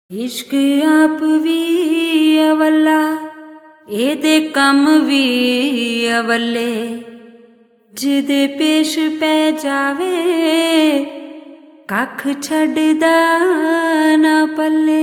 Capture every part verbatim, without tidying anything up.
इश्क आप भी अवला एदे कम भी अवले जिदे पेश पै जावे कख छड्डदा ना पल्ले।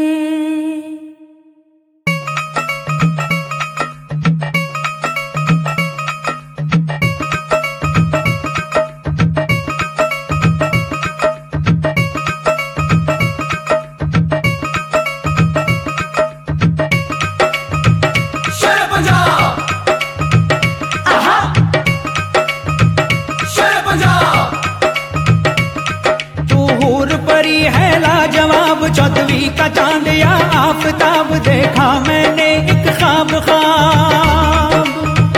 है लाजवाब चौदवी का चांद या आफताब देखा मैंने एक ख्वाब ख्वाब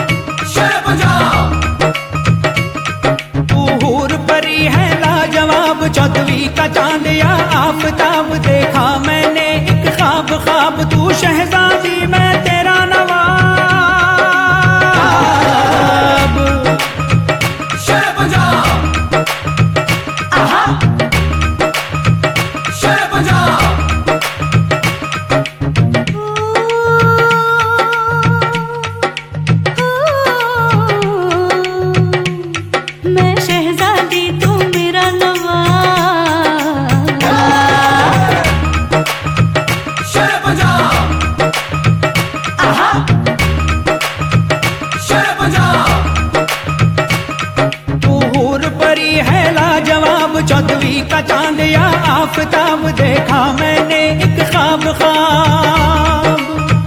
तू हूर परी है लाजवाब चौदवी का चांद या आफताब देखा मैंने एक ख्वाब ख्वाब तू शहजादी मैं तेरा नवाब। चौदवी का चांद या आफताब देखा मैंने एक ख्वाब ख्वाब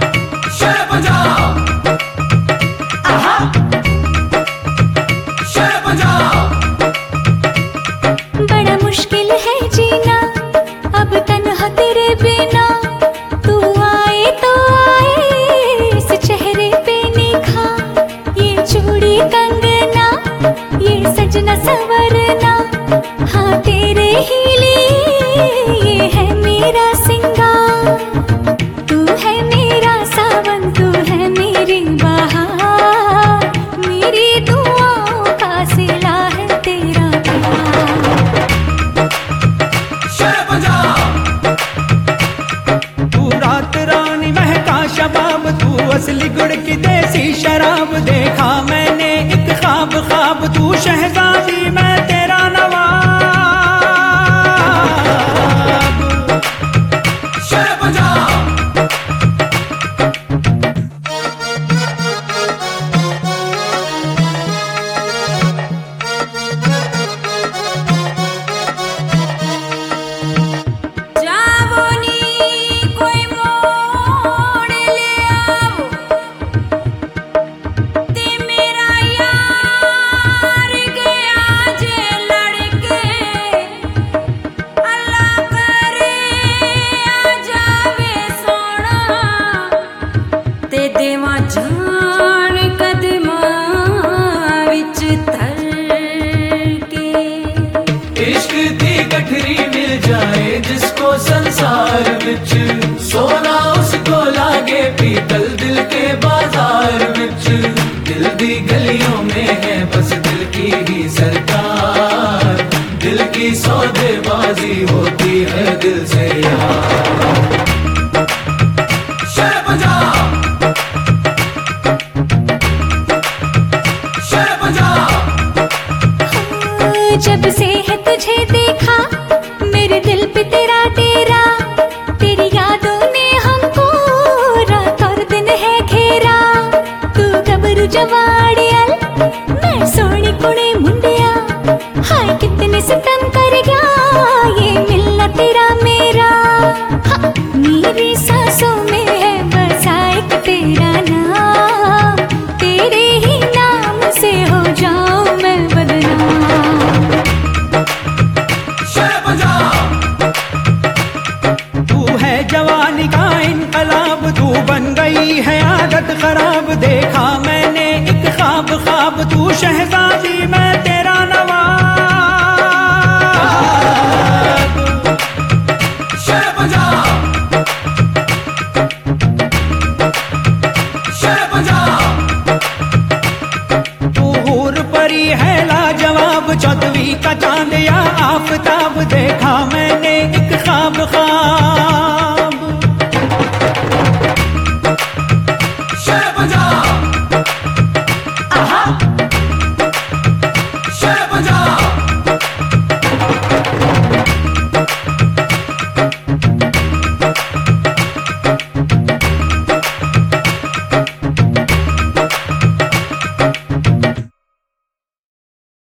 बड़ा मुश्किल है जीना अब तन्हा तेरे बिना तू आए तो आए इस चेहरे पे निखार ये चूड़ी कंगना ये सजना संवरना हाँ तेरे ही लिए ये है मेरा सिंगार। तू है मेरा सावन तू है मेरी बहार मेरी दुआओं का सिला है तेरा तू रात रानी महका शबाब तू असली गुड़ की देसी शराब देखा मैंने एक ख्वाब ख्वाब तू शहजादी मैं तेरा नवाब। जान कदमा विच थर के इश्क दी गठरी मिल जाए जिसको संसार विच सोना उसको लागे पीतल दिल के बाजार विच दिल दी गलियों में है बस दिल की ही सरकार दिल की सौदेबाजी होती है दिल से यार। जब से है तुझे देखा मेरे दिल पे तेरा डेरा तेरी यादों ने हमको रात और दिन है घेरा तू गबरू जवाड़ियल मैं सोनी कुड़ी मुंडिया हाय कितने सितम कर गया ये मिलना तेरा मेरा हाँ, मेरी सांसों में है बसा एक तेरा नाम तेरे ही नाम से हो जाऊं मैं बदनाम। तू है जवानी का इनकलाब तू बन गई है आदत खराब देखा मैंने एक ख्वाब ख्वाब तू शहजादी मैं